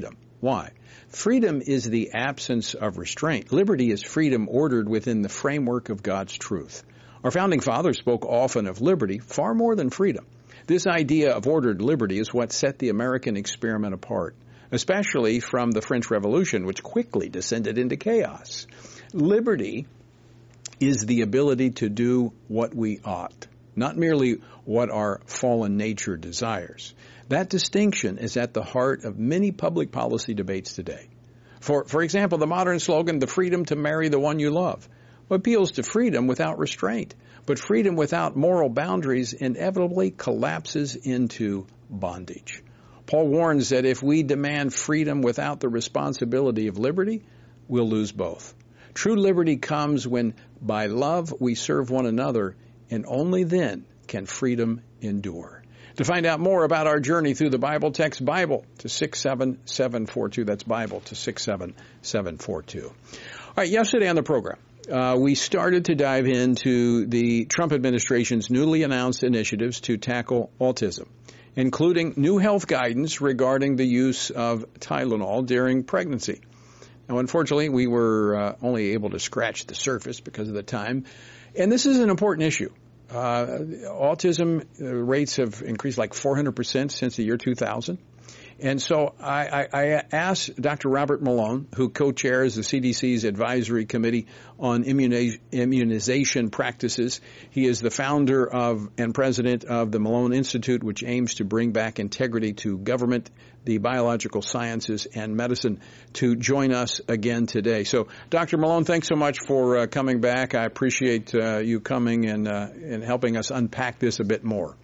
Why? Freedom is the absence of restraint. Liberty is freedom ordered within the framework of God's truth. Our founding fathers spoke often of liberty far more than freedom. This idea of ordered liberty is what set the American experiment apart, especially from the French Revolution, which quickly descended into chaos. Liberty is the ability to do what we ought, not merely what our fallen nature desires. That distinction is at the heart of many public policy debates today. For, for example, the modern slogan, the freedom to marry the one you love, appeals to freedom without restraint. But freedom without moral boundaries inevitably collapses into bondage. Paul warns that if we demand freedom without the responsibility of liberty, we'll lose both. True liberty comes when, by love, we serve one another, and only then can freedom endure. To find out more about our journey through the Bible, text Bible to six seven seven four two. That's Bible to six seven seven four two. All right, yesterday on the program, uh, we started to dive into the Trump administration's newly announced initiatives to tackle autism, including new health guidance regarding the use of Tylenol during pregnancy. Now, unfortunately, we were uh, only able to scratch the surface because of the time, and this is an important issue. Uh, autism rates have increased like four hundred percent since the year two thousand. And so I, I, I asked Doctor Robert Malone, who co-chairs the C D C's Advisory Committee on Immuniz- Immunization Practices. He is the founder of and president of the Malone Institute, which aims to bring back integrity to government, the biological sciences, and medicine, to join us again today. So, Doctor Malone, thanks so much for uh, coming back. I appreciate uh, you coming and, uh, and helping us unpack this a bit more.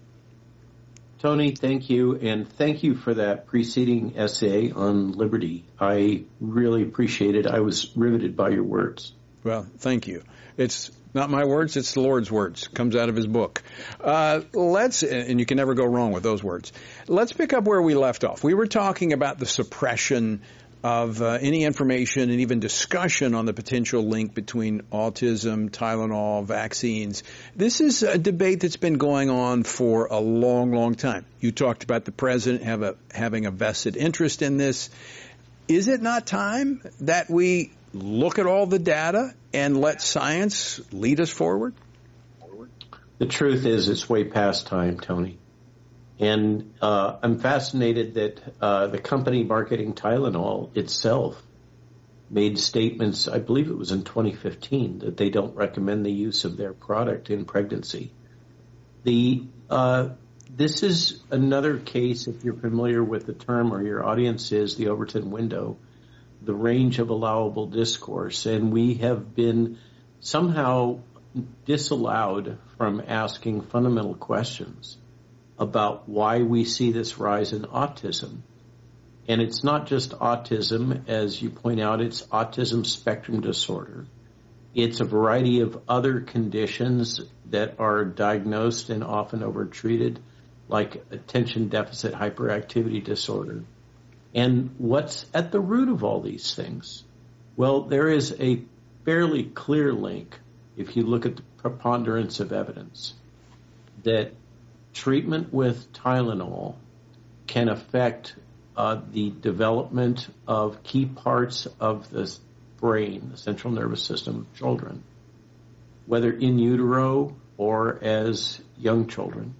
Tony, thank you, and thank you for that preceding essay on liberty. I really appreciate it. I was riveted by your words. Well, thank you. It's not my words, it's the Lord's words. It comes out of his book. Uh, let's, and you can never go wrong with those words. Let's pick up where we left off. We were talking about the suppression of uh, any information and even discussion on the potential link between autism, Tylenol, vaccines. This is a debate that's been going on for a long, long time. You talked about the president have a, having a vested interest in this. Is it not time that we look at all the data and let science lead us forward? The truth is it's way past time, Tony. And uh, I'm fascinated that uh, the company marketing Tylenol itself made statements, I believe it was in twenty fifteen, that they don't recommend the use of their product in pregnancy. The uh, this is another case, if you're familiar with the term or your audience is, the Overton window, the range of allowable discourse. And we have been somehow disallowed from asking fundamental questions about why we see this rise in autism. And it's not just autism, as you point out, it's autism spectrum disorder. It's a variety of other conditions that are diagnosed and often overtreated, like attention deficit hyperactivity disorder. And what's at the root of all these things? Well, there is a fairly clear link, if you look at the preponderance of evidence, that treatment with Tylenol can affect uh, the development of key parts of the brain, the central nervous system of children, whether in utero or as young children.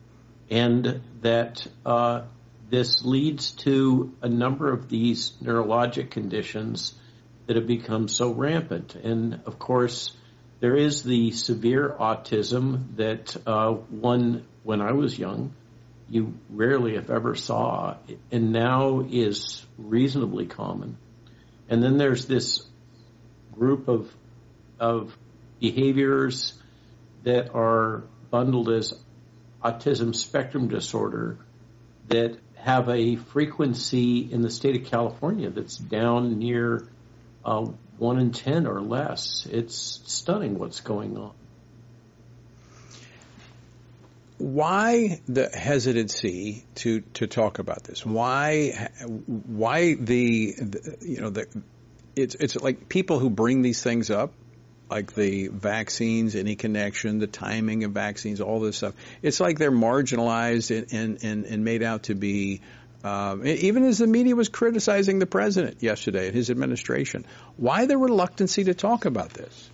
And that uh, this leads to a number of these neurologic conditions that have become so rampant. And, of course, there is the severe autism that uh, one, when I was young, you rarely, if ever, saw, and now is reasonably common. And then there's this group of of behaviors that are bundled as autism spectrum disorder that have a frequency in the state of California that's down near uh, one in ten or less. It's stunning what's going on. Why the hesitancy to, to talk about this? Why why the, the you know the it's it's like people who bring these things up, like the vaccines, any connection, the timing of vaccines, all this stuff. It's like they're marginalized and and, and, and made out to be Um, even as the media was criticizing the president yesterday and his administration. Why the reluctancy to talk about this?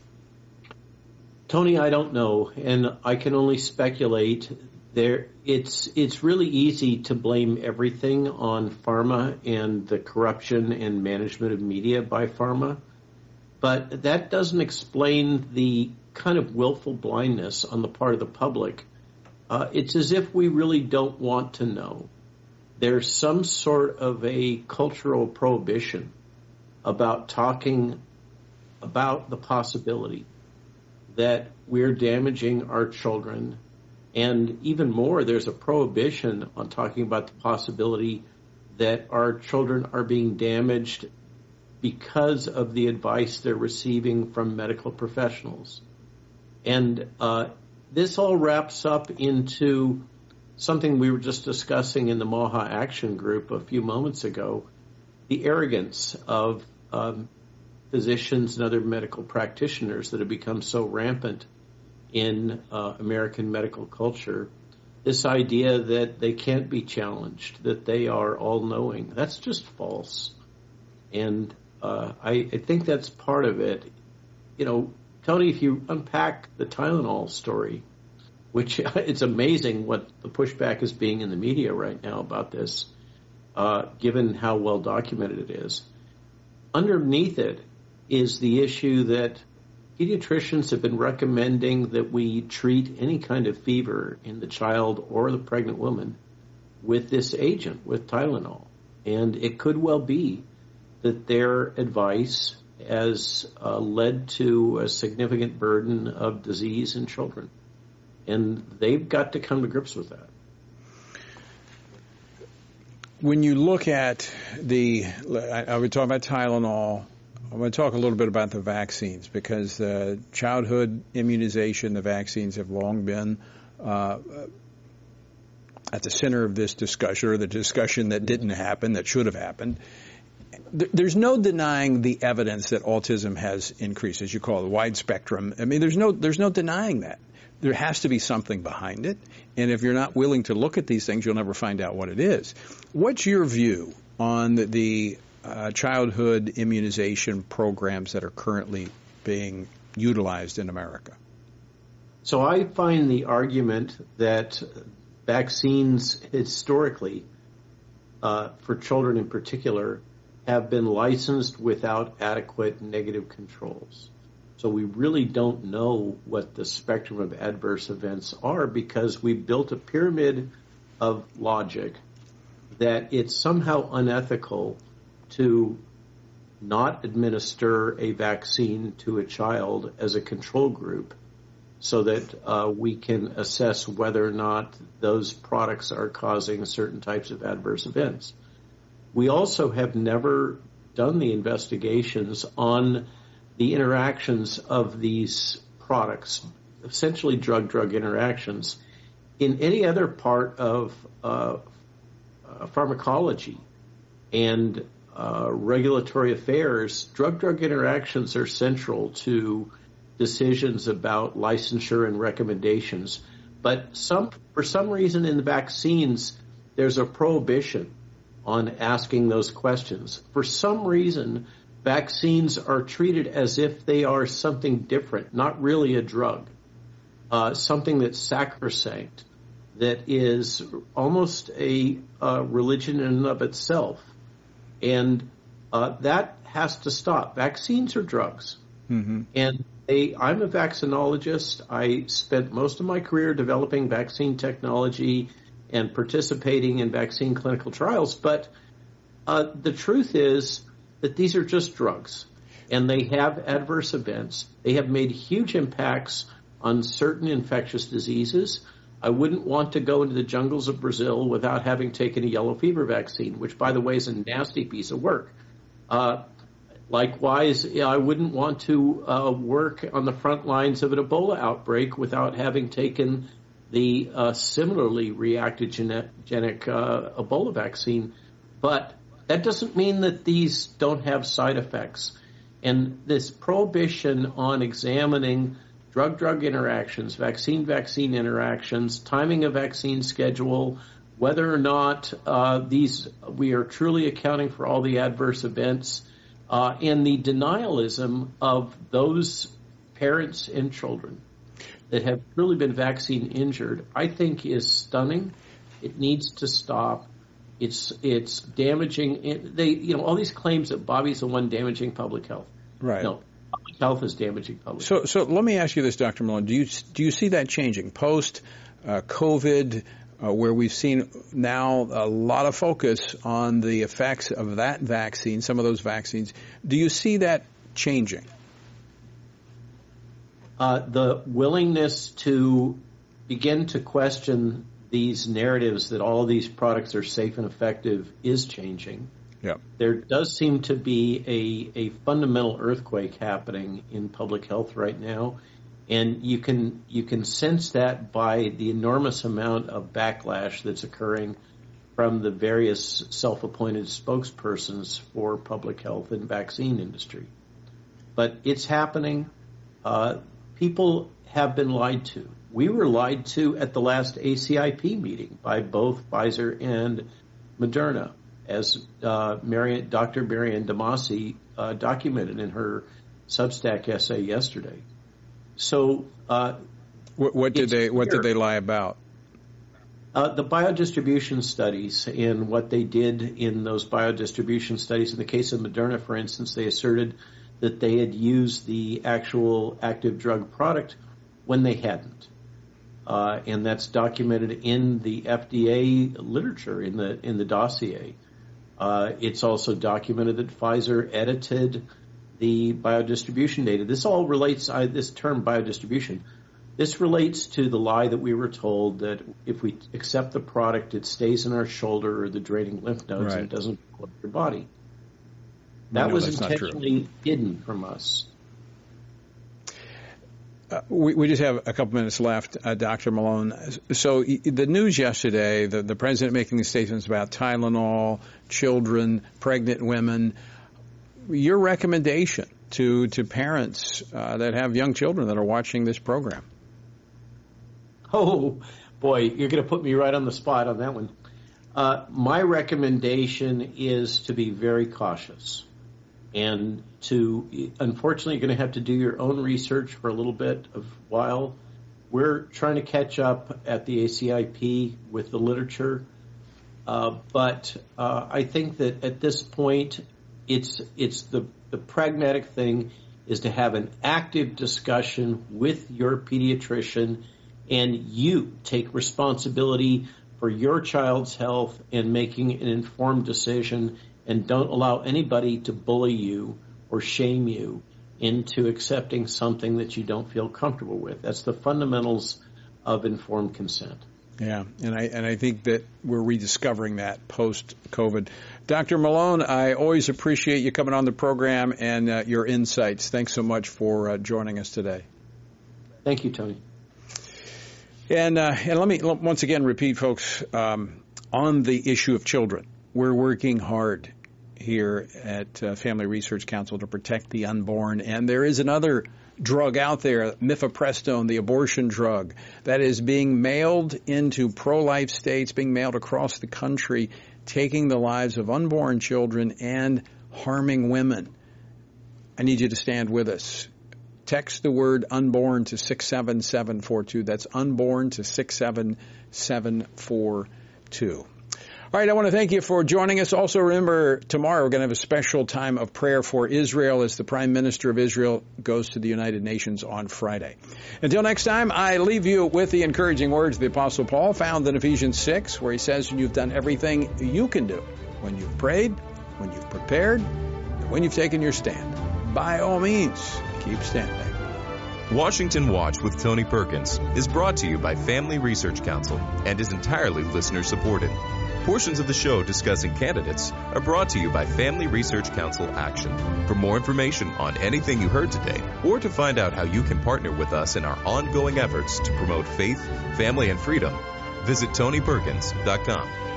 Tony, I don't know, and I can only speculate. There, it's it's really easy to blame everything on pharma and the corruption and management of media by pharma, but that doesn't explain the kind of willful blindness on the part of the public. Uh, it's as if we really don't want to know. There's some sort of a cultural prohibition about talking about the possibility that we're damaging our children. And even more, there's a prohibition on talking about the possibility that our children are being damaged because of the advice they're receiving from medical professionals. And uh, this all wraps up into something we were just discussing in the Maha Action Group a few moments ago, the arrogance of um, physicians and other medical practitioners that have become so rampant in uh, American medical culture. This idea that they can't be challenged, that they are all-knowing, that's just false. And uh, I, I think that's part of it. You know, Tony, if you unpack the Tylenol story, which it's amazing what the pushback is being in the media right now about this, uh, given how well documented it is. Underneath it is the issue that pediatricians have been recommending that we treat any kind of fever in the child or the pregnant woman with this agent, with Tylenol. And it could well be that their advice has uh, led to a significant burden of disease in children. And they've got to come to grips with that. When you look at the, I, I would talk about Tylenol, I'm going to talk a little bit about the vaccines, because the childhood immunization, the vaccines have long been uh, at the center of this discussion, or the discussion that didn't happen, that should have happened. There's no denying the evidence that autism has increased, as you call it, wide spectrum. I mean, there's no there's no denying that. There has to be something behind it, and if you're not willing to look at these things, you'll never find out what it is. What's your view on the, the uh, childhood immunization programs that are currently being utilized in America? So I find the argument that vaccines historically, uh, for children in particular, have been licensed without adequate negative controls. So we really don't know what the spectrum of adverse events are, because we built a pyramid of logic that it's somehow unethical to not administer a vaccine to a child as a control group, so that uh, we can assess whether or not those products are causing certain types of adverse events. We also have never done the investigations on the interactions of these products, essentially drug-drug interactions, in any other part of uh, uh, pharmacology and uh, regulatory affairs. Drug-drug interactions are central to decisions about licensure and recommendations. But some, for some reason in the vaccines, there's a prohibition on asking those questions. For some reason, vaccines are treated as if they are something different, not really a drug, uh, something that's sacrosanct, that is almost a uh, religion in and of itself. And uh, that has to stop. Vaccines are drugs. Mm-hmm. And they, I'm a vaccinologist. I spent most of my career developing vaccine technology and participating in vaccine clinical trials. But uh, the truth is that these are just drugs, and they have adverse events. They have made huge impacts on certain infectious diseases. I wouldn't want to go into the jungles of Brazil without having taken a yellow fever vaccine, which, by the way, is a nasty piece of work. Uh, likewise, I wouldn't want to uh, work on the front lines of an Ebola outbreak without having taken the uh, similarly reactogenic uh, Ebola vaccine. But that doesn't mean that these don't have side effects. And this prohibition on examining drug-drug interactions, vaccine-vaccine interactions, timing of vaccine schedule, whether or not uh, these we are truly accounting for all the adverse events uh, and the denialism of those parents and children that have really been vaccine injured, I think is stunning. It needs to stop. It's it's damaging. It, they you know all these claims that Bobby's the one damaging public health. Right. No, public health is damaging public so, health. So let me ask you this, Doctor Malone. Do you do you see that changing post uh, COVID, uh, where we've seen now a lot of focus on the effects of that vaccine, some of those vaccines? Do you see that changing? Uh, the willingness to begin to question these narratives that all of these products are safe and effective is changing. Yep. There does seem to be a, a fundamental earthquake happening in public health right now, and you can you can sense that by the enormous amount of backlash that's occurring from the various self-appointed spokespersons for public health and vaccine industry. But it's happening. Uh, people have been lied to. We were lied to at the last A C I P meeting by both Pfizer and Moderna, as uh, Marian, Doctor Marianne Damasi uh, documented in her Substack essay yesterday. So, uh, what, what did they what did they lie about? Uh, the biodistribution studies and what they did in those biodistribution studies. In the case of Moderna, for instance, they asserted that they had used the actual active drug product when they hadn't. Uh, and that's documented in the F D A literature, in the in the dossier. Uh, it's also documented that Pfizer edited the biodistribution data. This all relates, uh, this term biodistribution, this relates to the lie that we were told that if we accept the product, it stays in our shoulder or the draining lymph nodes right. and it doesn't go to your body. That was intentionally hidden from us. Uh, we, we just have a couple minutes left, uh, Doctor Malone. So the news yesterday, the, the president making statements about Tylenol, children, pregnant women. Your recommendation to to parents uh, that have young children that are watching this program? Oh, boy, you're going to put me right on the spot on that one. Uh, my recommendation is to be very cautious. And to, unfortunately, you're going to have to do your own research for a little bit of while. We're trying to catch up at the A C I P with the literature. Uh, but uh, I think that at this point, it's it's the, the pragmatic thing is to have an active discussion with your pediatrician, and you take responsibility for your child's health and making an informed decision. And don't allow anybody to bully you or shame you into accepting something that you don't feel comfortable with. That's the fundamentals of informed consent. Yeah, and I and I think that we're rediscovering that post-COVID. Doctor Malone, I always appreciate you coming on the program and uh, your insights. Thanks so much for uh, joining us today. Thank you, Tony. And uh, and let me once again repeat, folks, um, on the issue of children, we're working hard here at uh, Family Research Council to protect the unborn. And there is another drug out there, mifepristone, the abortion drug, that is being mailed into pro-life states, being mailed across the country, taking the lives of unborn children and harming women. I need you to stand with us. Text the word unborn to six seven seven four two. That's unborn to six seven seven four two. All right, I want to thank you for joining us. Also, remember, tomorrow we're going to have a special time of prayer for Israel as the Prime Minister of Israel goes to the United Nations on Friday. Until next time, I leave you with the encouraging words of the Apostle Paul found in Ephesians six, where he says, you've done everything you can do when you've prayed, when you've prepared, and when you've taken your stand. By all means, keep standing. Washington Watch with Tony Perkins is brought to you by Family Research Council and is entirely listener-supported. Portions of the show discussing candidates are brought to you by Family Research Council Action. For more information on anything you heard today, or to find out how you can partner with us in our ongoing efforts to promote faith, family, and freedom, visit tony perkins dot com.